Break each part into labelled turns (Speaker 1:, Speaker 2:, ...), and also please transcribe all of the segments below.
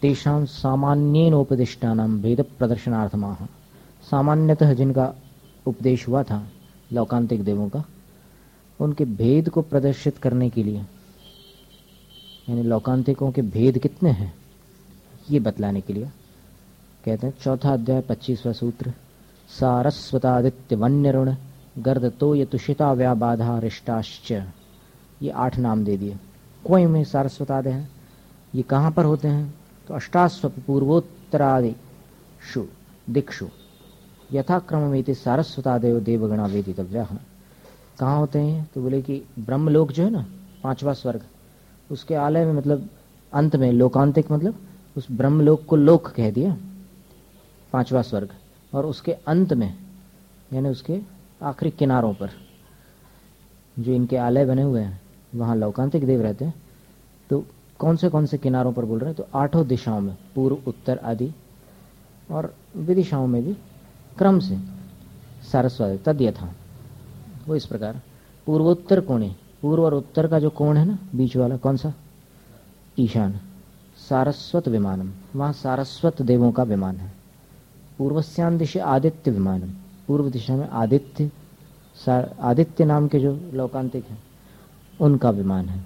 Speaker 1: तेषां सामान्येन उपदिष्टानां भेद प्रदर्शनार्थमाह। सामान्यतः जिनका उपदेश हुआ था लौकांतिक देवों का, उनके भेद को प्रदर्शित करने के लिए, यानी लौकांतिकों के भेद कितने हैं ये बतलाने के लिए कहते हैं। चौथा अध्याय 25वां सूत्र, सारस्वतादित्य वन्यरुण गर्दतो ये तुषिता व्याबाधा रिष्टाश्च। ये 8 नाम दे दिए। कोई में सारस्वतादि हैं, ये कहाँ पर होते हैं? तो अष्टास्वप पूर्वोत्तरादिषु दिक्षु यथाक्रममेति सारस्वतादेव देवगणा वेदितव्याः। कहाँ होते हैं? तो बोले कि ब्रह्मलोक जो है ना, 5वां स्वर्ग, उसके आलय में, मतलब अंत में, लोकांतिक मतलब उस ब्रह्मलोक को लोक कह दिया, 5वां स्वर्ग, और उसके अंत में यानी उसके आखिरी किनारों पर जो इनके आलय बने हुए हैं वहाँ लौकांतिक देव रहते हैं। तो कौन से किनारों पर बोल रहे हैं? तो 8 दिशाओं में, पूर्व उत्तर आदि, और विदिशाओं में भी क्रम से सारस्वत तद यथा। वो इस प्रकार पूर्वोत्तर कोणे, पूर्व और उत्तर का जो कोण है ना, बीच वाला, कौन सा? ईशान। सारस्वत विमानम, वहाँ सारस्वत देवों का विमान है। पूर्वस्यां दिशे आदित्य विमानम, पूर्व दिशा में आदित्य, आदित्य नाम के जो लौकांतिक हैं उनका विमान है।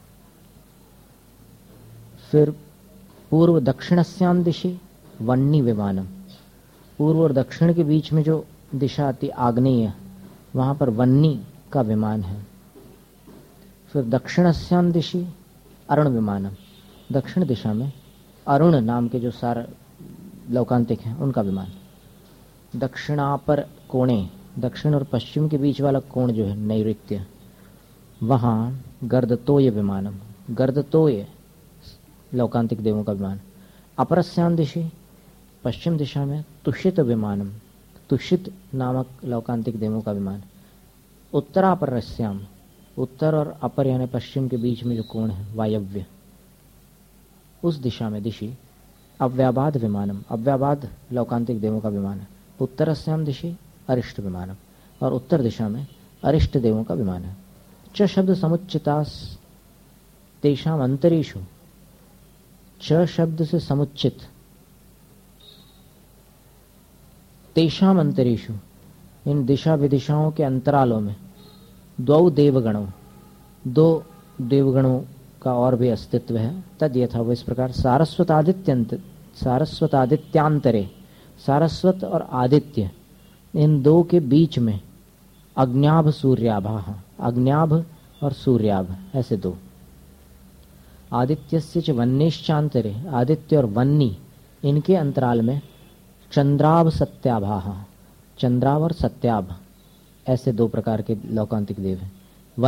Speaker 1: फिर पूर्व दक्षिणस्यां दिशे वन्नी विमानम, पूर्व और दक्षिण के बीच में जो दिशा आती आग्नेय, वहाँ पर वन्नी का विमान है। फिर दक्षिणस्यां दिशि अरुण विमानम, दक्षिण दिशा में अरुण नाम के जो सार लौकांतिक हैं उनका विमान। दक्षिणापर कोणे, दक्षिण और पश्चिम के बीच वाला कोण जो है नैऋत्य, वहाँ गर्दतोय विमानम, गर्दतोय लौकांतिक देवों का विमान। अपरस्यां दिशि, पश्चिम दिशा में तुषित विमानम, तुषित नामक लौकांतिक देवों का विमान। उत्तरापरस्याम, उत्तर और अपर यानी पश्चिम के बीच में जो कोण है वायव्य, उस दिशा में दिशि अव्याबाद विमानम, अव्याबाद लौकांतिक देवों का विमान है। उत्तरस्याम दिशि अरिष्ट विमानम, और उत्तर दिशा में अरिष्ट देवों का विमान है। च शब्द समुच्चितास तेषाम अंतरेषु, च शब्द से समुच्चित, तेषाम अंतरेषु, इन दिशा विदिशाओं के अंतरालों में, द्वौ देवगणों, 2 देवगणों का और भी अस्तित्व है। तद यथा, वो इस प्रकार, सारस्वतादित्यांतरे, सारस्वत और आदित्य इन 2 के बीच में अग्न्याभ सूर्याभाः, अग्न्याभ और सूर्याभ, ऐसे 2। आदित्यस्य च वन्यश्चांतरे, आदित्य और वन्नी इनके अंतराल में चंद्राभ सत्याभाः, चंद्राभ और सत्याभ, ऐसे 2 प्रकार के लौकांतिक देव हैं।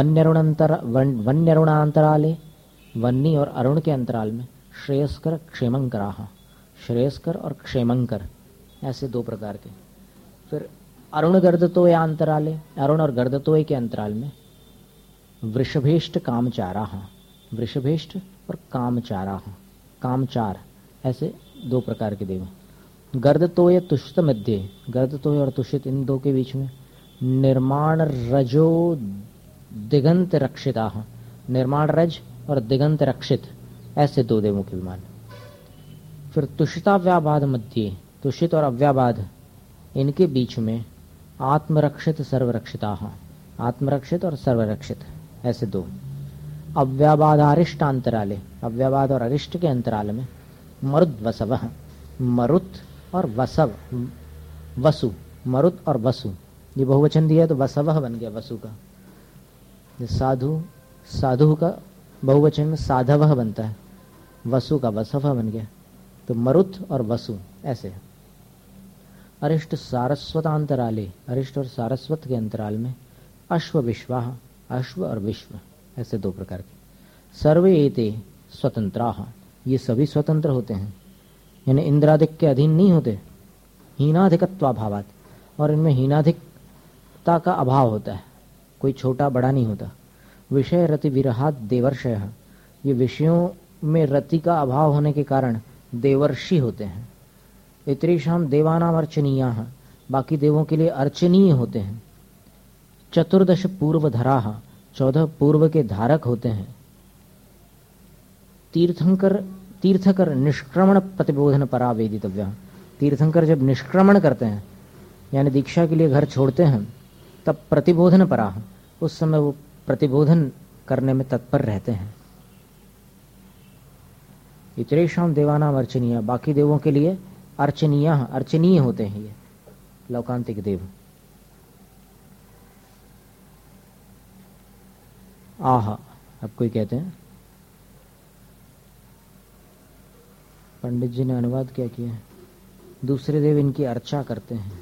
Speaker 1: वन्यरुणांतराले, वन्नी और अरुण के अंतराल में श्रेयस्कर क्षेमंकराः, श्रेयस्कर और क्षेमंकर, ऐसे 2 प्रकार के। फिर अरुण गर्दतोय अंतराले, अरुण और गर्दतोय के अंतराल में वृषभेष्ट कामचाराः, वृषभेष्ट और कामचाराः, कामचार, ऐसे 2 प्रकार के देव। गर्दतोय तुषित मध्य, गर्दतोय और तुषित इन 2 के बीच में निर्माण रजो दिगंत रक्षिताः, निर्माण रज और दिगंत रक्षित, ऐसे 2 देवों के विमान। फिर तुषिताव्याबाद मध्य, तुषित और अव्याबाद इनके बीच में आत्मरक्षित सर्वरक्षिताः, आत्मरक्षित और सर्वरक्षित, ऐसे 2। अव्याबादारिष्ट अंतराले, अव्याबाद और अरिष्ट के अंतराल में मरुद वसवः, मरुत और वसव, वसु, मरुत और वसु, ये बहुवचन दिया है तो वसवः बन गया वसु का। साधु, साधु का बहुवचन में साधवः बनता है, वसु का वसवः बन गया, तो मरुत और वसु ऐसे। अरिष्ट सारस्वतांतराले, अरिष्ट और सारस्वत के अंतराल में अश्व विश्वाः, अश्व और विश्व, ऐसे 2 प्रकार के। सर्वे एते स्वतंत्राः, ये सभी स्वतंत्र होते हैं, यानी इंद्रादिक के अधीन नहीं होते। हीनाधिकत्वाभावात्, और इनमें हीनाधिकता का अभाव होता है, कोई छोटा बड़ा नहीं होता। विषय रति विरहात देवर्षयः, ये विषयों में रति का अभाव होने के कारण देवर्षि होते हैं। इतरेषां देवानां अर्चनीयाः, बाकी देवों के लिए अर्चनीय होते हैं। 14 पूर्वधराः, 14 पूर्व के धारक होते हैं। तीर्थंकर तीर्थकर निष्क्रमण प्रतिबोधन परा वेदितव्य। तीर्थंकर जब निष्क्रमण करते हैं यानी दीक्षा के लिए घर छोड़ते हैं तब प्रतिबोधन परा, उस समय वो प्रतिबोधन करने में तत्पर रहते हैं। इतरेषाम देवानाम अर्चनीय, बाकी देवों के लिए अर्चनीय होते हैं ये लौकांतिक देव। आह, अब कोई कहते हैं पंडित जी ने अनुवाद क्या किया है, दूसरे देव इनकी अर्चा करते हैं।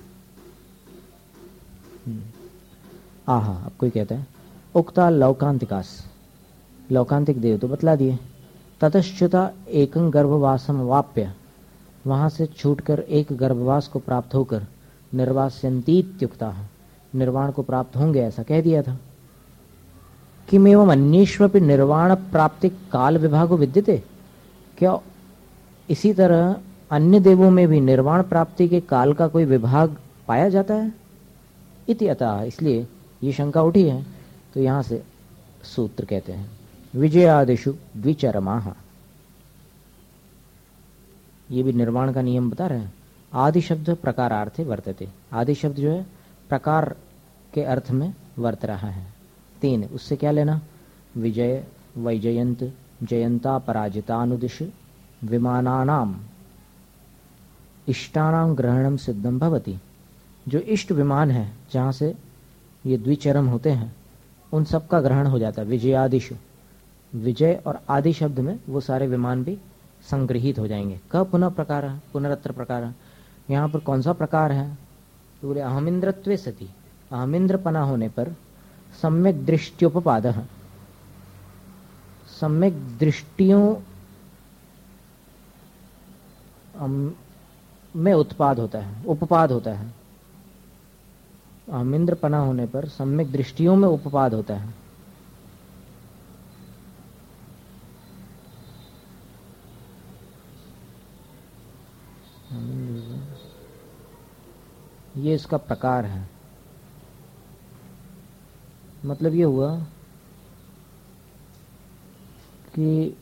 Speaker 1: आह, अब कोई कहता है उक्ता लौकांतिकास, लौकांतिक देव तो बतला दिए। ततश्च्युता एकं गर्भवासम वाप्य, वहां से छूटकर एक गर्भवास को प्राप्त होकर निर्वास्यन्तीत्युक्ता, निर्वाण को प्राप्त होंगे ऐसा कह दिया था। किमेवं अन्येष्वपि निर्वाण प्राप्ति काल विभागो विद्यते, क्या इसी तरह अन्य देवों में भी निर्वाण प्राप्ति के काल का कोई विभाग पाया जाता है? इति अतः, इसलिए ये शंका उठी है। तो यहां से सूत्र कहते हैं विजयादिषु द्विचरमाः, ये भी निर्वाण का नियम बता रहे हैं। आदि शब्द प्रकारार्थे वर्तते, आदि शब्द जो है प्रकार के अर्थ में वर्त रहा है। 3, उससे क्या लेना? विजय, वैजयंत, जयंता, पराजितानुदिश, विमानानाम इष्टानाम ग्रहणम सिद्धम भवति, जो इष्ट विमान है जहां से ये द्विचरम होते हैं उन सब का ग्रहण हो जाता है। विजयादिशु, विजय और आदि शब्द में वो सारे विमान भी संग्रहित हो जाएंगे। क पुनः प्रकार, पुनरत्र प्रकार, यहाँ पर कौन सा प्रकार है? तो बोले अहमिंद्रत्वे सति, अहमिंद्रपना होने पर सम्यक दृष्टियोपपाद, सम्यक दृष्टियों में उत्पाद होता है, उपपाद होता है। अहमिंद्रपना होने पर सम्यक दृष्टियों में उपपाद होता है। ये इसका प्रकार है। मतलब ये हुआ कि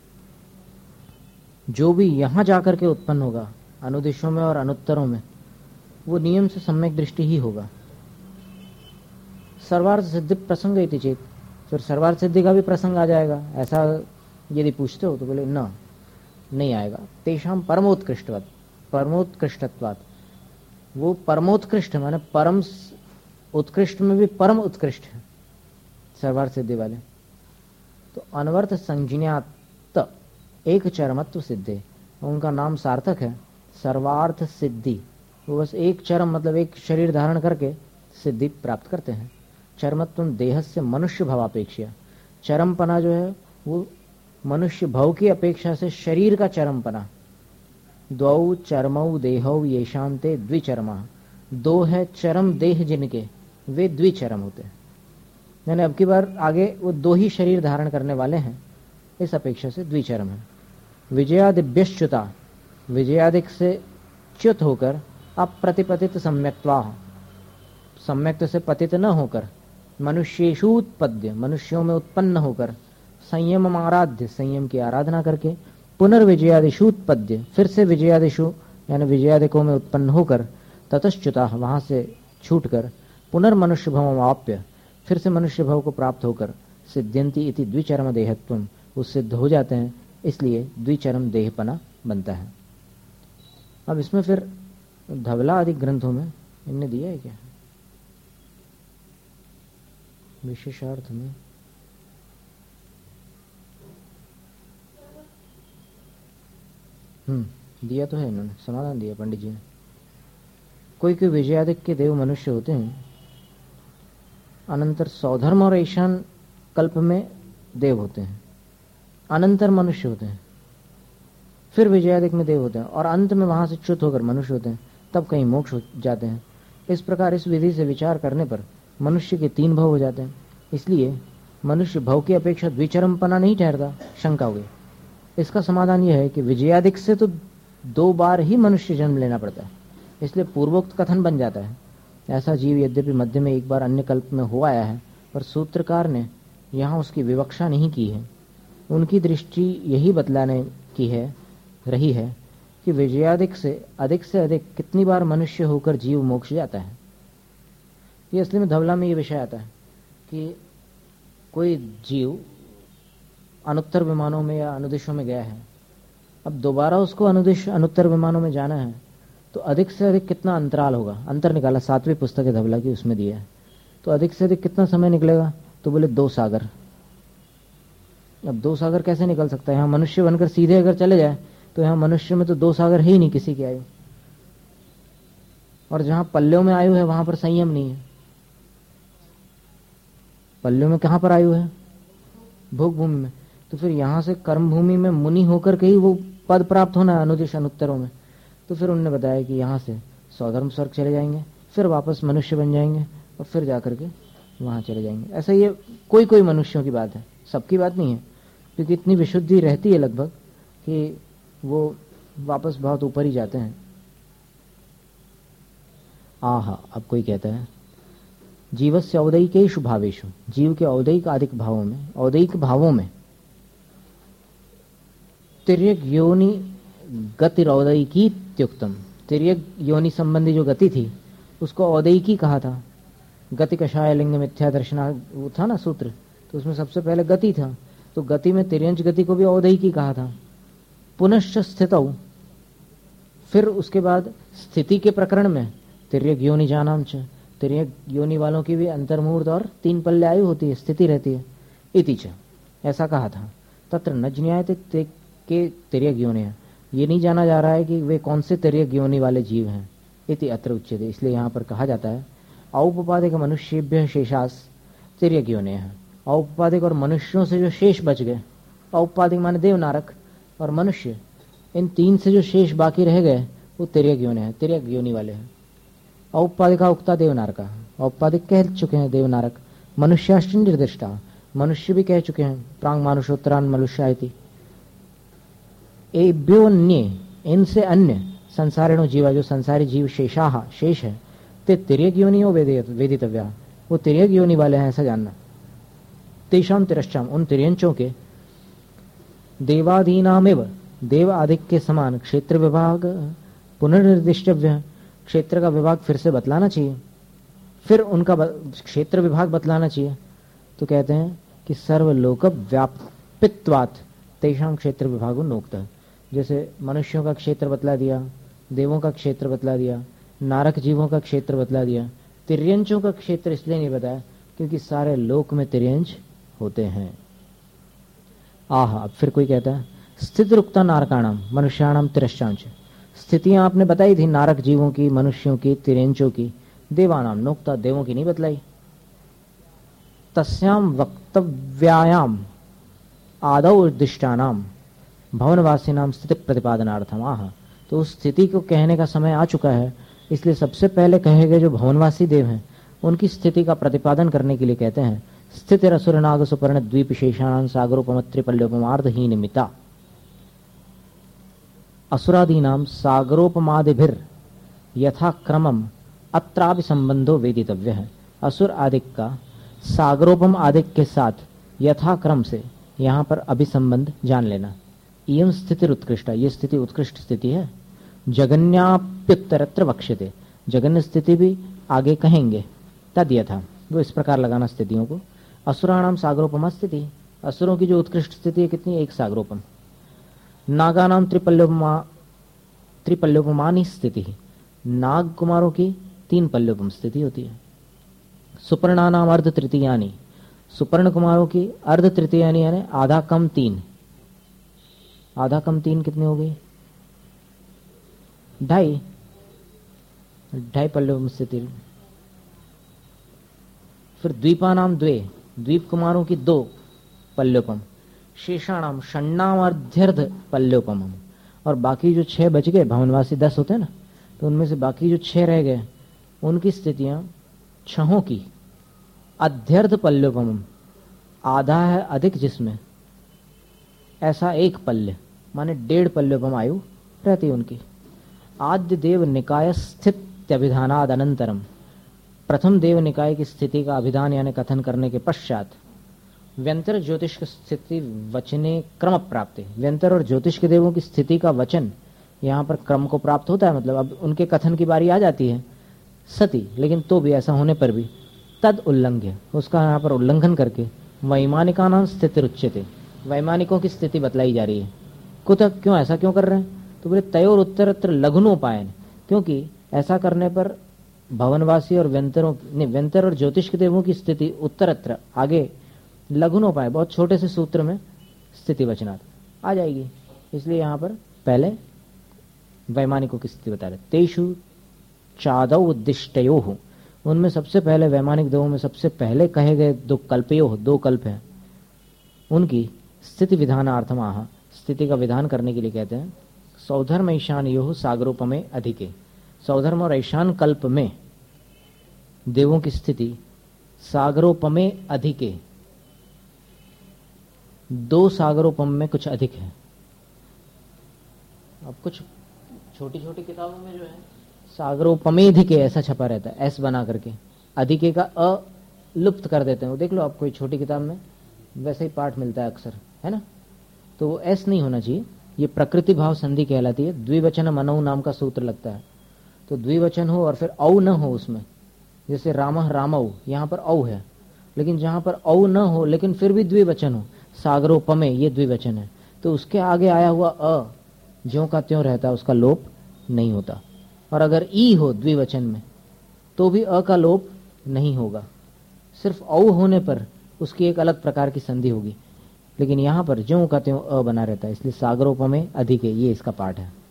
Speaker 1: जो भी यहां जाकर के उत्पन्न होगा अनुदिशों में और अनुत्तरों में, वो नियम से सम्यक दृष्टि ही होगा। सर्वार्थ सिद्धि प्रसंग इति चेत, फिर सर्वार्थ सिद्धि का भी प्रसंग आ जाएगा। ऐसा यदि पूछते हो तो बोले ना, नहीं आएगा। तेषाम परमोत्कृष्टवत, परमोत्कृष्टत्वात्, वो परमोत्कृष्ट माने परम उत्कृष्ट में भी परम उत्कृष्ट है सर्वार्थ सिद्धि वाले। तो अनवर्थ संज्ञात एक चरमत्व सिद्धि, उनका नाम सार्थक है सर्वार्थ सिद्धि। वो बस एक चरम मतलब एक शरीर धारण करके सिद्धि प्राप्त करते हैं। चरमत्व देह से मनुष्य भावापेक्षा, चरमपना जो है वो मनुष्य भव की अपेक्षा से शरीर का चरमपना। द्वौ चरमौ देहौ येषान्ते द्विचरमा, दो है चरम देह जिनके, वे द्विचरम होते हैं। यानी अब की बार आगे वो दो ही शरीर धारण करने वाले हैं, इस अपेक्षा से द्विचरम है। विजयादिभ्यश्च्युता, विजयादिक से च्युत होकर अप्रतिपतित सम्यक्त्वा, सम्यक्त से पतित न होकर, मनुष्येषु उत्पद्य, मनुष्यों में उत्पन्न होकर, संयम आराध्य, संयम की आराधना करके, पुनर्विजयादिषु उत्पद्य, फिर से विजयादिषु यानी विजयादिकों में उत्पन्न होकर, ततश्च्युता, वहां से छूटकर, पुनर्मनुष्य भवमाप्य, फिर से मनुष्य भव को प्राप्त होकर, सिद्ध्यन्ति इति द्विचरम देहत्वम, वो सिद्ध हो जाते हैं, इसलिए द्विचरम देहपना बनता है। अब इसमें फिर धवला आदि ग्रंथों में इनने दिया है क्या विशेषार्थ में? दिया तो है इन्होंने, समाधान दिया पंडित जी ने। कोई कोई विजयादिक के देव मनुष्य होते हैं, अनंतर सौधर्म और ईशान कल्प में देव होते हैं, अनंतर मनुष्य होते हैं, फिर विजयादिक में देव होते हैं, और अंत में वहां से च्युत होकर मनुष्य होते हैं, तब कहीं मोक्ष हो जाते हैं। इस प्रकार इस विधि से विचार करने पर मनुष्य के 3 भव हो जाते हैं। इसलिए मनुष्य भव की अपेक्षा द्विचरमपना नहीं ठहरता, शंका हुई। इसका समाधान यह है कि विजयादिक से तो 2 बार ही मनुष्य जन्म लेना पड़ता है, इसलिए पूर्वोक्त कथन बन जाता है। ऐसा जीव यद्यपि मध्य में एक बार अन्य कल्प में हो आया है, पर सूत्रकार ने यहाँ उसकी विवक्षा नहीं की है। उनकी दृष्टि यही बतलाने की है रही है कि विजयाधिक से अधिक कितनी बार मनुष्य होकर जीव मोक्ष जाता है। ये असली में धवला में ये विषय आता है कि कोई जीव अनुत्तर विमानों में या अनुदिशों में गया है, अब दोबारा उसको अनुदिश अनुत्तर विमानों में जाना है तो अधिक से अधिक कितना अंतराल होगा। अंतर निकाला, 7वीं पुस्तक है धवला की, उसमें दिया है। तो अधिक से अधिक कितना समय निकलेगा, तो बोले 2 सागर। अब 2 सागर कैसे निकल सकता है? यहाँ मनुष्य बनकर सीधे अगर चले जाए तो यहाँ मनुष्य में तो 2 सागर है ही नहीं किसी की आयु, और जहां पल्लों में आयु है वहां पर संयम नहीं है। पल्लों में कहां पर आयु है? भोग भूमि में। तो फिर यहां से कर्म भूमि में मुनि होकर के ही वो पद प्राप्त होना है अनुदिश अनुत्तरों में। तो फिर उन्होंने बताया कि यहाँ से स्वधर्म स्वर्ग चले जाएंगे, फिर वापस मनुष्य बन जाएंगे और फिर जाकर के वहां चले जाएंगे। ऐसा ये कोई कोई मनुष्यों की बात है, सबकी बात नहीं है, क्योंकि इतनी विशुद्धि रहती है लगभग कि वो वापस बहुत ऊपर ही जाते हैं। आहा, अब कोई कहता है जीवस्य औदैकेषु भावेषु, जीव के औदैक आदिक भावों में, औदैक भावों में तिर्यक योनि गतिरौदैकीत्युक्तम, तिर्यक योनि संबंधी जो गति थी उसको औदैकी कहा था। गति कषाय लिंग मिथ्या दर्शना वो था ना सूत्र, तो उसमें सबसे पहले गति था, तो गति में तिर्यंच गति को भी औदैकी कहा था। पुनश्च स्थितौ, फिर उसके बाद स्थिति के प्रकरण में तिर्यक योनि जानाम च, तिर्यक योनि वालों की भी अंतर्मूर्त और 3 पल्ले आयु होती है, स्थिति रहती है। इति च, ऐसा कहा था। तत्र न ज्ञायते के तिर्यक योनि है, ये नहीं जाना जा रहा है कि वे कौन से तिर्यक योनि वाले जीव हैं। इति अत्र उच्यते, इसलिए यहाँ पर कहा जाता है औपपादिक मनुष्येभ्यः शेषास् तिर्यक योनि है। औपपादिक और मनुष्यों से जो शेष बच गए, औपपादिक माने देव नारक और मनुष्य, इन 3 से जो शेष बाकी रह गए वो तिर्यक योनि है, तिर्यक योनि वाले हैं। औपपादिका उक्ता देवनारका, औपपादिक कह चुके हैं देवनारक। मनुष्याश्च निर्दिष्टा, मनुष्य भी कह चुके हैं प्रांग मानुषोत्तरान मनुष्या इति। एभ्योन्ये, इनसे अन्य संसारिणो जीवा, जो संसारी जीव शेषाह शेष है, ते तिर्यक योनियो वेदितव्या, वो तिर्यक योनि वाले हैं ऐसा जानना। तेषाम तिरश्चाम, उन तिर्यंचों के देवादीनामेव, देव आदिक के समान क्षेत्र विभाग पुनर्निर्दिष्टव्य, क्षेत्र का विभाग फिर से बतलाना चाहिए, फिर उनका क्षेत्र विभाग बतलाना चाहिए। तो कहते हैं कि सर्वलोक व्यापित्वात् तेषाम क्षेत्र विभागो नोक्तः, जैसे मनुष्यों का क्षेत्र बतला दिया, देवों का क्षेत्र बतला दिया, नारक जीवों का क्षेत्र बतला दिया, तिर्यंचों का क्षेत्र इसलिए नहीं बताया क्योंकि सारे लोक में तिर्यंच होते हैं। आहा, अब फिर कोई कहता है स्थित रुक्ता नारकाणाम मनुष्याणाम तिरश्चांच, स्थितियां आपने बताई थी नारक जीवों की, मनुष्यों की, तिर्यंचों की, देवानाम नोक्ता, देवों की नहीं बतलाई। तस्याम वक्तव्यायाम आदौ उद्दिष्टानाम भवनवासिनाम स्थिति प्रतिपादनार्थम। आहा, तो उस स्थिति को कहने का समय आ चुका है, इसलिए सबसे पहले कहे गए जो भवनवासी देव हैं उनकी स्थिति का प्रतिपादन करने के लिए कहते हैं स्थितिरसुरनाग सुपर्ण द्वीप शेषाणां सागरोपमत्रिपल्योपमार्धहीन मिता। असुरादीनाम सागरोपमादिभिर यथा क्रमम अत्रापि संबंधो वेदितव्य है। असुर आदिक का सागरोपम आदिक के साथ यथा क्रम से यहाँ पर अभिसंबंध जान लेना। इयं स्थिति उत्कृष्टा, ये स्थिति उत्कृष्ट स्थिति है। जगन्याप्युत्तरत्र वक्ष्यते, जगन्य स्थिति भी आगे कहेंगे। तद यथा, वो इस प्रकार लगाना स्थितियों को। असुराणाम सागरोपमा स्थिति, असुरों की जो उत्कृष्ट स्थिति है कितनी, 1 सागरोपम। नागानाम त्रिपल्योपमानी स्थिति, नाग कुमारों की 3 पल्योपम स्थिति होती है। सुपर्णानाम अर्ध तृतीयानी, सुपर्ण कुमारों की अर्ध तृतीयानी यानी आधा कम 3, आधा कम 3 कितनी हो गई, 2.5 पल्योपम स्थिति। फिर द्वीपानाम 2, द्वीप कुमारों की 2 पल्योपम। शेषाणाम षण्णाम अर्ध्यर्ध पल्योपम, और बाकी जो 6 बच गए, भवनवासी 10 होते हैं ना, तो उनमें से बाकी जो 6 रह गए उनकी स्थितियां 6 की अध्यर्ध पल्योपम, आधा है अधिक जिसमें, ऐसा 1 पल्य माने 1.5 पल्योपम आयु रहती उनकी। आद्य देव निकाय स्थित्यभिधानाद अनंतरम, प्रथम देव निकाय की स्थिति का अभिधान यानी कथन करने के पश्चात व्यंतर ज्योतिष की स्थिति वचने क्रम प्राप्ति, व्यंतर और ज्योतिष के देवों की स्थिति का वचन यहाँ पर क्रम को प्राप्त होता है। मतलब अब उनके कथन की बारी आ जाती है सती, लेकिन तो भी ऐसा होने पर भी तद उल्लंघ्य, उसका यहाँ पर उल्लंघन करके वैमानिका नाम स्थिति उच्यते, वैमानिकों की स्थिति बतलाई जा रही है। कुतः, क्यों ऐसा क्यों कर रहे हैं? तो बोले तयोर उत्तरत्र लघुनोपायन, क्योंकि ऐसा करने पर भवनवासी और व्यंतर और ज्योतिष के देवों की स्थिति उत्तरत्र आगे लघुनोपाय, बहुत छोटे से सूत्र में स्थिति वचनात् आ जाएगी। इसलिए यहाँ पर पहले वैमानिकों की स्थिति बता रहे। तेषु चादौ उद्दिष्टयोः, उनमें सबसे पहले वैमानिक देवों में सबसे पहले कहे गए दो कल्प हैं, उनकी स्थिति विधानार्थम आह, स्थिति का विधान करने के लिए कहते हैं। सौधर्म ईशानयोः सागरोपमे अधिके, सौधर्म और ईशान कल्प में देवों की स्थिति सागरोपमे अधिके, दो सागरोपम में कुछ अधिक है। अब कुछ छोटी छोटी किताबों में जो है सागरोपमेधिके ऐसा छपा रहता है, एस बना करके, अधिके का अ लुप्त कर देते हैं। वो देख लो आप कोई छोटी किताब में वैसे ही पाठ मिलता है अक्सर, है ना, तो वो एस नहीं होना चाहिए। ये प्रकृति भाव संधि कहलाती है। द्विवचन मनौ नाम का सूत्र लगता है, तो द्विवचन हो और फिर औ न हो उसमें, जैसे रामः रामौ, यहाँ पर औ है, लेकिन जहाँ पर औ न हो लेकिन फिर भी द्विवचन हो, सागरोपमे ये द्विवचन है, तो उसके आगे आया हुआ अ ज्यों का त्यों रहता है, उसका लोप नहीं होता। और अगर ई हो द्विवचन में तो भी अ का लोप नहीं होगा, सिर्फ औ होने पर उसकी एक अलग प्रकार की संधि होगी, लेकिन यहाँ पर ज्यों का त्यों अ बना रहता है, इसलिए सागरोपमे अधिके, ये इसका पाठ है।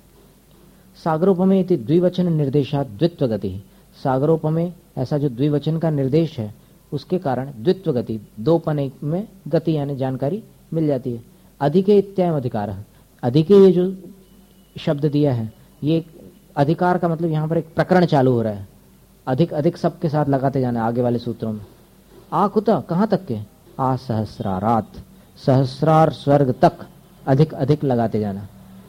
Speaker 1: सागरोपमे इति द्विवचन निर्देशात द्वित्व गति, सागरोपमे ऐसा जो द्विवचन का निर्देश है उसके कारण द्वित्व गति, दो पने में गति यानी जानकारी मिल जाती है। अधिके इत्याम अधिकार, अधिके ये जो शब्द दिया है, ये अधिकार का मतलब यहाँ पर एक प्रकरण चालू हो रहा है, अधिक अधिक सबके साथ लगाते जाना आगे वाले सूत्रों में। आ कुतः, कहाँ तक के? आ सहस्रारात, सहस्रार स्वर्ग तक अधिक अधिक लगाते जाना।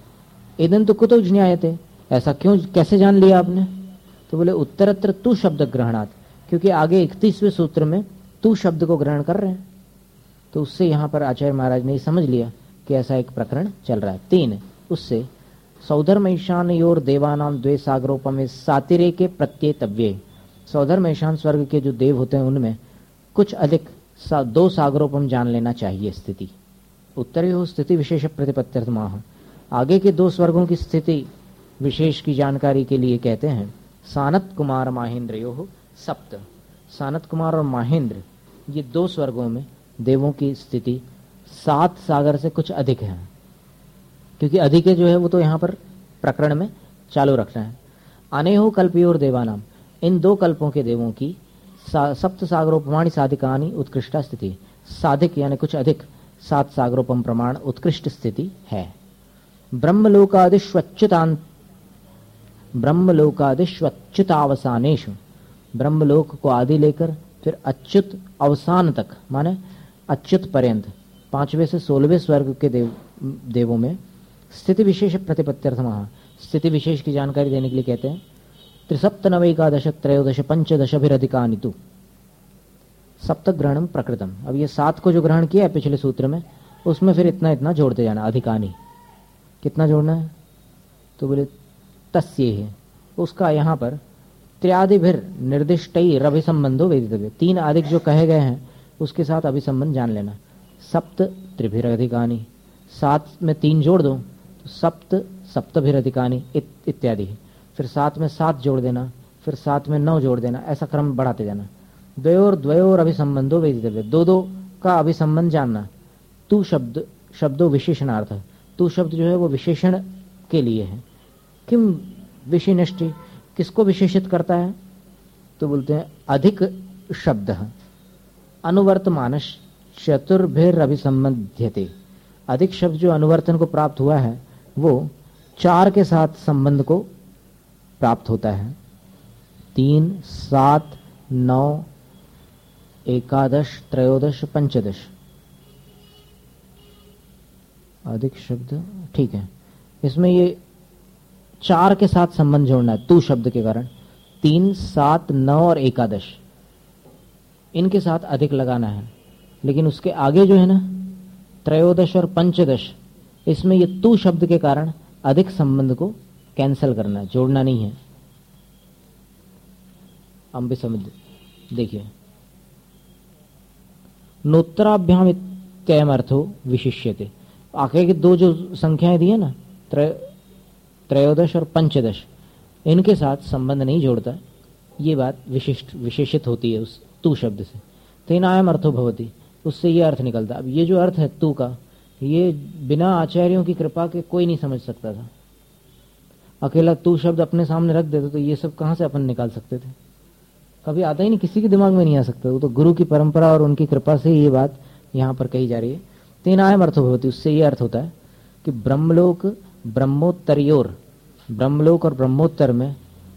Speaker 1: इदं तो कुतो ज्ञायते, ऐसा क्यों, कैसे जान लिया आपने? तो बोले उत्तरत्र तू शब्द ग्रहणात्, क्योंकि आगे 31वें सूत्र में तू शब्द को ग्रहण कर रहे हैं, तो उससे यहाँ पर आचार्य महाराज ने समझ लिया कि ऐसा एक प्रकरण चल रहा है। 3 उससे सौधर्म ईशानयोर देवानाम द्वे सागरोपमे सातिरेके प्रत्येतव्ये, सौधर्म ईशान स्वर्ग के जो देव होते हैं उनमें कुछ अधिक दो सागरोपम जान लेना चाहिए स्थिति। उत्तरी हो स्थिति विशेष प्रतिपत्त्यर्थमाह, आगे के दो स्वर्गों की स्थिति विशेष की जानकारी के लिए कहते हैं। सानत कुमार माहेंद्र यो सप्त, सानत कुमार और माहेंद्र ये दो स्वर्गों में देवों की स्थिति 7 सागर से कुछ अधिक है, क्योंकि अधिक जो है वो तो यहाँ पर प्रकरण में चालू रखना है। अनेहो कल्पयोर देवानाम, इन दो कल्पों के देवों की सप्त सागरोपमाणी साधिकानी उत्कृष्टा स्थिति, साधिक यानी कुछ अधिक 7 सागरोपम प्रमाण उत्कृष्ट स्थिति है। ब्रह्मलोकादिश्वच्युतावसानेषु, ब्रह्मलोक को आदि लेकर फिर अच्युत अवसान तक, माने अच्युत पर्यंत 5वें से 16वें स्वर्ग के देवों में स्थिति विशेष प्रतिपत्त्यर्थमः, स्थिति विशेष की जानकारी देने के लिए कहते हैं। 3 एकादश 13 15 तु सप्त ग्रहणम प्रकृतम। अब ये 7 को जो ग्रहण किया है पिछले सूत्र में, उसमें फिर इतना इतना जोड़ते जाना, अधिकानी कितना जोड़ना है? तो बोले तस्य है, उसका यहाँ पर त्र्यादिभिर निर्दिष्टैर अभिसंबंधो वेदितव्य, 3 अधिक जो कहे गए हैं उसके साथ अभिसंबंध जान लेना। सप्त त्रिभिर अधिकानी, 7 में 3 जोड़ दो तो सप्त सप्तभिर अधिकानी इत्यादि, फिर 7 में 7 जोड़ देना, फिर 7 में 9 जोड़ देना, ऐसा क्रम बढ़ाते जाना। द्वयोर अभिसंबंधो वेदितव्य, 2 का अभिसंबंध जानना। तू शब्दों विशेषणार्थ, तू शब्द जो है वो विशेषण के लिए है। किम विशिष्टि, किसको विशेषित करता है? तो बोलते हैं अधिक शब्द अनुवर्तमानश चतुर्भिर अभिसंबध्यते, अधिक शब्द जो अनुवर्तन को प्राप्त हुआ है वो 4 के साथ संबंध को प्राप्त होता है। 3, 7, 9, 11, 13, 15 अधिक शब्द, ठीक है। इसमें ये 4 के साथ संबंध जोड़ना है तू शब्द के कारण। 3, 7, 9 और 11 इनके साथ अधिक लगाना है। लेकिन उसके आगे जो है ना त्रयोदश और पंचदश, इसमें ये तू शब्द के कारण अधिक संबंध को कैंसिल करना है, जोड़ना नहीं है। हम भी समझ देखिए, नोत्तराभ्याम इत्ययम अर्थो विशिष्यते। आगे की दो जो संख्याएं दी है ना, त्रयोदश और पंचदश, इनके साथ संबंध नहीं जोड़ता, ये बात विशेषित होती है उस तू शब्द से। तेनायम अर्थो भवति, उससे ये अर्थ निकलता। अब ये जो अर्थ है तू का, ये बिना आचार्यों की कृपा के कोई नहीं समझ सकता था। अकेला तू शब्द अपने सामने रख देते तो ये सब कहां से अपन निकाल सकते थे? कभी आता ही नहीं, किसी के दिमाग में नहीं आ सकता। वो तो गुरु की परंपरा और उनकी कृपा से ये बात यहां पर कही जा रही है। तेनायम अर्थो भवति, उससे ये अर्थ होता है कि ब्रह्मलोक ब्रह्मोत्तरियोर, ब्रह्मलोक और ब्रह्मोत्तर में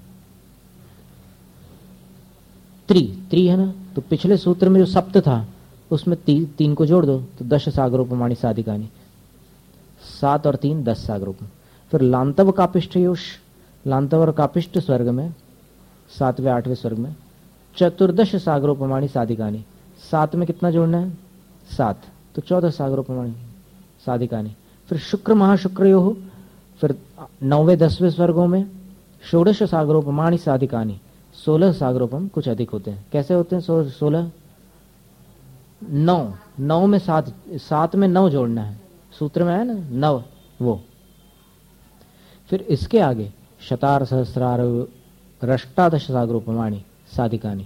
Speaker 1: त्रि है ना, तो पिछले सूत्र में जो सप्त था उसमें तीन को जोड़ दो तो 10 सागरोपमाणी साधिकानी, 7 और 3 10 सागरोपम। फिर लांतव कापिष्ठयोश, लांतव और कापिष्ठ स्वर्ग में 7वें 8वें स्वर्ग में 14 सागरोपमाणी साधिकानी, 7 में कितना जोड़ना है 7, तो 14 सागरोपमाणी साधिकानी। फिर शुक्र महाशुक्र हो, फिर 9वें 10वें स्वर्गों में 16 सागरोपमाणी साधिकानी, 16 सागरोपम कुछ अधिक होते हैं। कैसे होते हैं 16? 9 में 7 में 9 जोड़ना है, सूत्र में है ना 9 वो। फिर इसके आगे शतार सहस्रार रष्टादश सागरोपमाणी साधिकानी,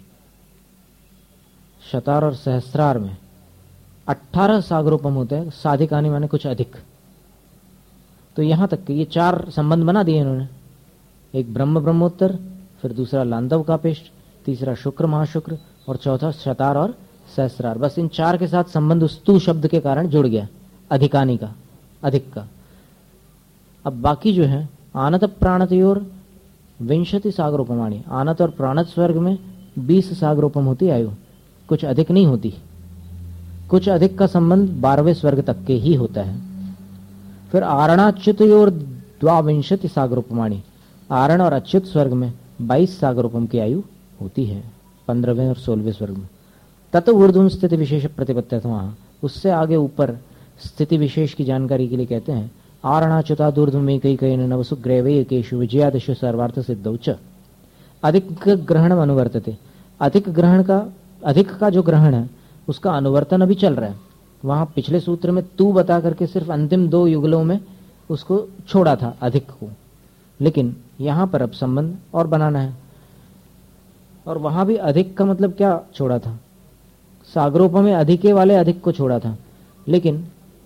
Speaker 1: शतार और सहस्रार में 18 सागरोपम होते हैं, साधिकानी माने कुछ अधिक। तो यहां तक ये 4 संबंध बना दिए इन्होंने, एक ब्रह्म ब्रह्मोत्तर, फिर दूसरा लांदव कापिष्ठ, तीसरा शुक्र महाशुक्र और चौथा शतार और सहस्रार। बस इन 4 के साथ संबंध उस तू शब्द के कारण जुड़ गया, अधिकानी का, अधिक का। अब बाकी जो है आनत प्राणतयोर विंशति सागरोपमाणी, आनत और प्राणत स्वर्ग में 20 सागरोपम होती आयु, कुछ अधिक नहीं होती। कुछ अधिक का संबंध 12वें स्वर्ग तक के ही होता है। फिर आरणाच्युतयोर द्वाविंशति सागरोपमाणी, आरण और अच्युत स्वर्ग में 22 सागरोपम की आयु होती है 15वें और 16वें स्वर्ग में। तत ऊर्ध्वम स्थिति विशेष प्रतिपत्ति, वहां उससे आगे ऊपर स्थिति विशेष की जानकारी के लिए कहते हैं आरणाच्युतादूर्ध्वमेकैकेन नवसु ग्रैवैकेषु विजयादिषु सर्वार्थ सिद्धौ च अधिक ग्रहणम अनुवर्तते। अधिक का जो ग्रहण है उसका अनुवर्तन अभी चल रहा है। वहां पिछले सूत्र में तू बता करके सिर्फ अंतिम 2 युगलों में उसको छोड़ा था अधिक को, लेकिन यहां पर अब संबंध और बनाना है। और वहां भी अधिक का मतलब क्या छोड़ा था? सागरोपम में अधिके वाले अधिक को छोड़ा था, लेकिन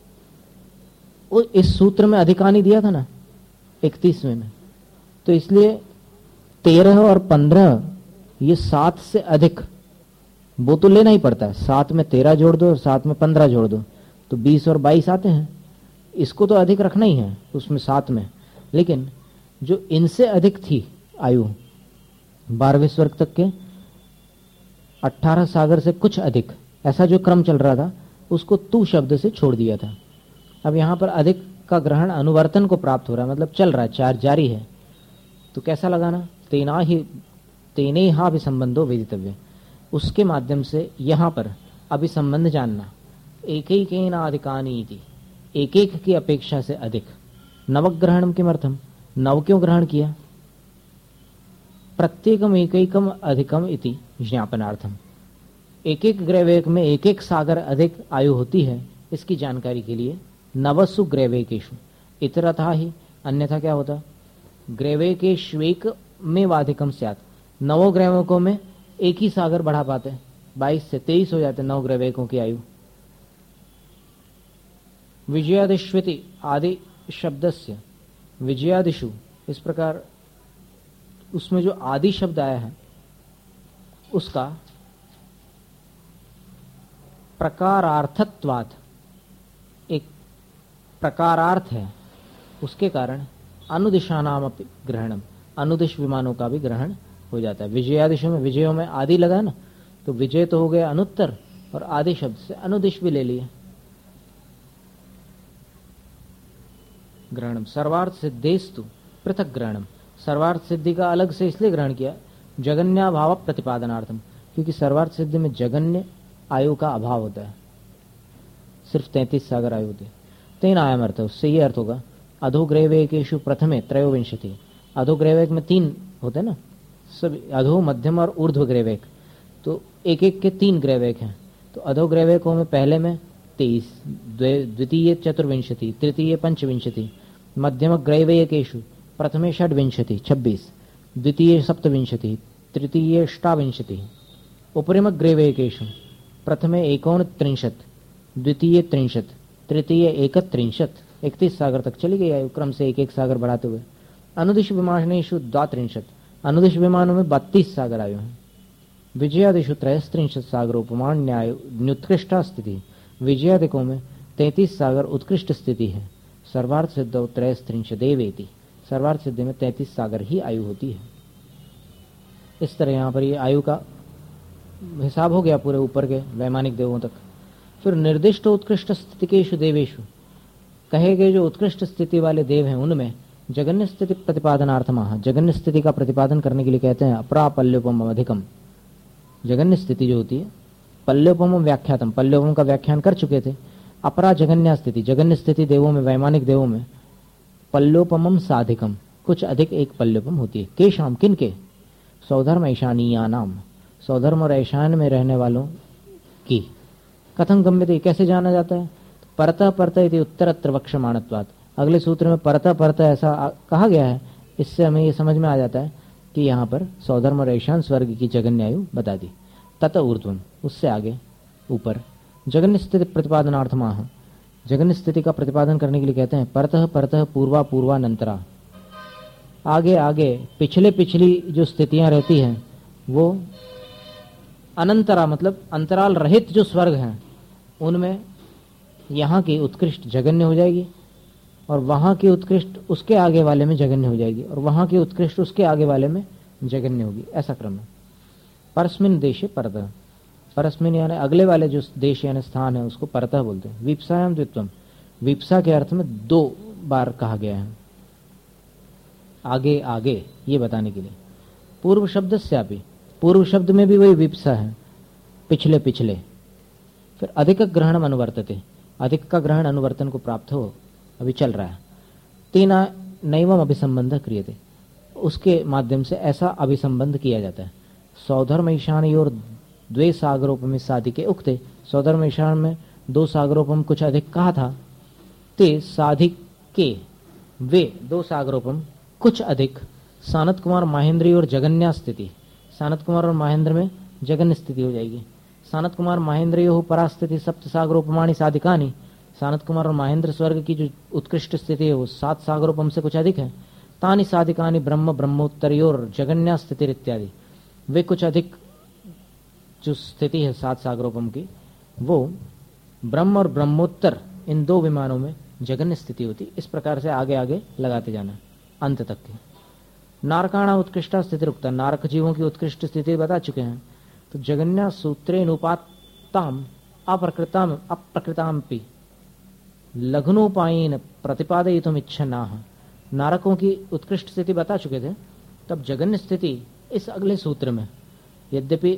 Speaker 1: इस सूत्र में अधिकानी दिया था ना 31वें में, तो इसलिए 13 और 15 ये 7 से अधिक वो तो लेना ही पड़ता है। 7 में 13 जोड़ दो और 7 में 15 जोड़ दो तो 20 और 22 आते हैं। इसको तो अधिक रखना ही है उसमें 7 में, लेकिन जो इनसे अधिक थी आयु 12वें स्वर्ग तक के 18 सागर से कुछ अधिक, ऐसा जो क्रम चल रहा था उसको तू शब्द से छोड़ दिया था। अब यहां पर अधिक का ग्रहण अनुवर्तन को प्राप्त हो रहा है, मतलब चल रहा है, 4 जारी है। तो कैसा लगाना? तेने हा भी संबंधो वेदितव्य, उसके माध्यम से यहां पर अभिसंबंध जानना। एकैकेन अधिकानी इति, एक एक की अपेक्षा से अधिक। नवग्रहणम किमर्थम, 9 क्यों ग्रहण किया? प्रत्येकम एकैकम अधिकम इति ज्ञापनार्थम, एक एक ग्रैवेक में एक एक सागर अधिक आयु होती है, इसकी जानकारी के लिए। नवसु ग्रैवेकेषु इतरथा ही, अन्यथा क्या होता? ग्रैवेकेष्वेक में वाधिकम स्यात्, 9 ग्रैवेकों में एक ही सागर बढ़ा पाते, 22 से 23 हो जाते 9 ग्रैवेकों की आयु। विजयादिश्वति आदि शब्दस्य विजयादिषु, इस प्रकार उसमें जो आदि शब्द आया है उसका प्रकारार्थत्वात्, एक प्रकारार्थ है, उसके कारण अनुदिशानाम अपि ग्रहणम, अनुदिश विमानों का भी ग्रहण हो जाता है। विजयादिशों में, विजयों में आदि लगा ना, तो विजय तो हो गया अनुत्तर, और आदि शब्द से अनुदिश भी ले लिए। ग्रहणम सर्वार्थ सिद्धेस्तु पृथक ग्रहणम, सर्वार्थ सिद्धि का अलग से इसलिए ग्रहण किया जगन्याभाव प्रतिपादनार्थम, क्योंकि सर्वार्थ सिद्धि में जगन्य आयु का अभाव होता है। सिर्फ 33 सागर आयु होती है। 3 आयाम अर्थ है, उससे ये अर्थ होगा अधोग्रैवेकेषु प्रथमे त्रयोविंशति। अधोग्रैवेक में 3 होते हैं ना, सब अधो मध्यम और ऊर्ध्व ग्रैवेक, तो एक एक के 3 ग्रैवेक हैं। तो अधोग्रैवेकों में पहले में 23, द्वितीय चतुर्विंशति, तृतीय पंचविंशति, मध्यम ग्रैवेकेषु प्रथमे षड्विंशति 26, द्वितीय सप्तविंशति, तृतीय अष्टाविंशति, उपरिम ग्रैवेकेषु प्रथमे 39, द्वितीय 30, तृतीय 31, 31 सागर तक चली गई आयु, क्रम से एक एक सागर बढ़ाते हुए। अनुदिश विमानेषु 32, अनुदिश विमानों में 32 सागर आयु हैं। विजयादिषु 33 सागरोपमान न्याय न्युत्कृष्टा स्थिति, विजयादिकों में 33 सागर उत्कृष्ट स्थिति है। सर्वार्थ सिद्धौ 33 देवेति, सर्वार्थ सिद्धि में 33 सागर ही आयु होती है। इस तरह यहाँ पर ये आयु का हिसाब हो गया पूरे ऊपर के वैमानिक देवों तक। फिर निर्दिष्ट उत्कृष्ट स्थितिकेषु देवेषु, कहे गए जो उत्कृष्ट स्थिति वाले देव हैं उनमें जगन्य स्थिति प्रतिपादनार्थमाह, जगन्य स्थिति का प्रतिपादन करने के लिए कहते हैं अपरापल्योपम अधिकम। जगन्य स्थिति जो होती है, पल्योपम व्याख्यातम, पल्योपम का व्याख्यान कर चुके थे। अपरा जगन्या स्थिति, जगन्य स्थिति देवों में, वैमानिक देवों में पल्योपमम साधिकम, कुछ अधिक एक पल्योपम होती है। केशाम, किनके? सौधर्म ऐशानीयानाम, सौधर्म और ऐशान में रहने वालों की। कथम गम्यते, कैसे जाना जाता है? परतः परतः इति उत्तरत्र वक्ष्यमाणत्वात्, अगले सूत्र में परतः परतः ऐसा कहा गया है, इससे हमें ये समझ में आ जाता है कि यहाँ पर सौधर्म और ऐशान स्वर्ग की जगन्य आयु बता दी। तत ऊर्ध्वम, उससे आगे ऊपर। जगन्य स्थिति प्रतिपादनार्थमाह, जगन्य स्थिति का प्रतिपादन करने के लिए कहते हैं परतः परतः पूर्वा पूर्वानंतरा, आगे आगे पिछले पिछली जो स्थितियां रहती हैं वो अनंतरा, मतलब अंतराल रहित जो स्वर्ग हैं उनमें यहाँ की उत्कृष्ट जगन्य हो जाएगी, और वहां की उत्कृष्ट उसके आगे वाले में जगन्य हो जाएगी, और वहां की उत्कृष्ट उसके आगे वाले में जगन्य होगी। ऐसा क्रम है। परस्मिन देशे परतः, परस्मिन यानी अगले वाले जो देश यानी स्थान है उसको परतः बोलते हैं। वीप्सायाम द्वित्वम, वीप्सा के अर्थ में 2 बार कहा गया है, आगे आगे ये बताने के लिए। पूर्व शब्द स्यापि, पूर्व शब्द में भी वही वीप्सा है, पिछले पिछले। फिर अधिक ग्रहण अनुवर्तते, अधिक का ग्रहण अनुवर्तन को प्राप्त हो, अभी चल रहा है। 3 नैवम अभिसंबंध क्रियते, उसके माध्यम से ऐसा अभिसंबंध किया जाता है। सौधर्म ईशान और 2 सागरोपम साधिके उक्ते, सौधर्म ईशान में 2 सागरोपम कुछ अधिक कहा था। ते साधिके, वे 2 सागरोपम कुछ अधिक सानत कुमार महेंद्री और जगन्या स्थिति, सानत कुमार और महेंद्र में जगन्य स्थिति हो जाएगी। सानत कुमार महेंद्र परास्थिति सप्त सागरोपमाणी साधिकानी, सानत कुमार और महेंद्र स्वर्ग की जो उत्कृष्ट स्थिति है वो 7 सागरोपम से कुछ अधिक है। तानी साधिकानी ब्रह्म ब्रह्मोत्तरियोर जगन्या स्थिति इत्यादि, वे कुछ अधिक जो स्थिति है 7 सागरोपम की वो ब्रह्म और ब्रह्मोत्तर इन 2 विमानों में जगन्य स्थिति होती। इस प्रकार से आगे आगे लगाते जाना अंत तक के। नारकाणा उत्कृष्टा स्थिति रुकता, नारक जीवों की उत्कृष्ट स्थिति बता चुके हैं। तो जगन्या सूत्रे अनुपाताम अप्रकृताम अप्रकृतामपि लघुनोपायेन प्रतिपादयितुम इच्छन्नाः, नारकों की उत्कृष्ट स्थिति बता चुके थे। तब जगन्य स्थिति इस अगले सूत्र में, यद्यपि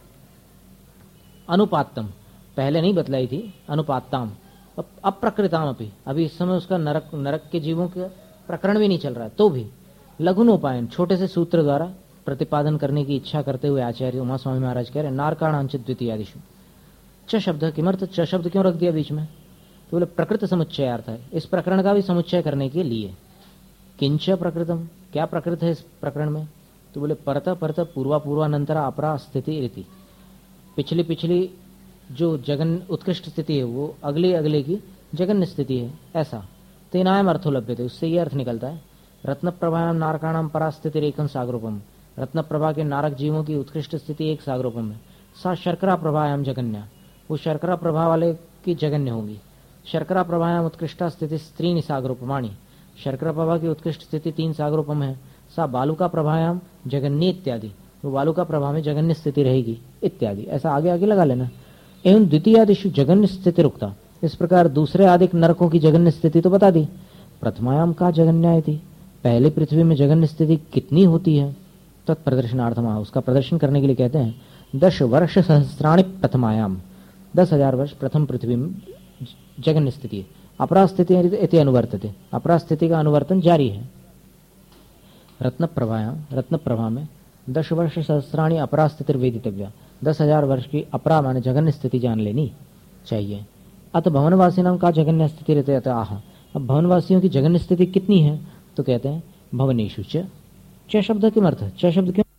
Speaker 1: अनुपातम पहले नहीं बतलाई थी, अनुपाताम अप्रकृताम अपि, अभी इस समय उसका नरक के जीवों के प्रकरण भी नहीं चल रहा है, तो भी लघुनोपायन छोटे से सूत्र द्वारा प्रतिपादन करने की इच्छा करते हुए आचार्य उमा स्वामी महाराज कह रहे हैं नारकाणांचित द्वितीयादिषु। च शब्द किमर्थ, च शब्द क्यों रख दिया बीच में? तो बोले प्रकृत समुच्चय अर्थ है, इस प्रकरण का भी समुच्चय करने के लिए। किंच प्रकृतम, क्या प्रकृत है इस प्रकरण में? तो बोले परतः परतः पूर्वा पूर्वानंतरा अपरा स्थिति रीति, पिछली पिछली जो जगन उत्कृष्ट स्थिति है वो अगले अगले की जगन्य स्थिति है, ऐसा। तेनायम अर्थो लभ्यते, उससे ये अर्थ निकलता है रत्न प्रभायाम नारकाणाम परास्थिति रेखम सागरोपम, रत्न प्रभा के नारक जीवों की उत्कृष्ट स्थिति एक सागरोपम है। सा शर्करा प्रभायाम जगन्या, वो शर्करा प्रभा वाले की जगन्य होगी। शर्करा प्रभायाम उत्कृष्टा स्थिति स्त्रीनि सागरोपमाणी, शर्करा प्रभा की उत्कृष्ट स्थिति 3 सागरोपम है। सा बालुका प्रभायाम जगन्य इत्यादि, वो बालुका प्रभा में जगन्य स्थिति रहेगी इत्यादि, ऐसा आगे आगे लगा लेना। एवं द्वितीयादिषु जगन्य स्थिति रुकता, इस प्रकार दूसरे आदिक नरकों की जगन्य स्थिति तो बता दी। प्रथमायाम का जगन्याय थी, पहले पृथ्वी में जगन्य स्थिति कितनी होती है? तत्प्रदर्शनार्थमा, उसका प्रदर्शन करने के लिए कहते हैं 10 वर्ष सहस्राणि प्रथमायाम, 10,000 वर्ष प्रथम पृथ्वी में जघन्य स्थिति है। अपरा स्थिति इति अनुवर्तते, अपरा स्थिति का अनुवर्तन जारी है। रत्नप्रभा में 10 वर्ष सहस्राणी अपरा स्थितिर्वेदितव्या, 10,000 वर्ष की अपरा माने जघन्य स्थिति जान लेनी चाहिए। अत भवनवासी नाम का जघन्य स्थिति रहते आह। अब भवनवासियों की जघन्य स्थिति कितनी है? तो कहते हैं भवनेषु च शब्द किमर्थ, च शब्द क्यों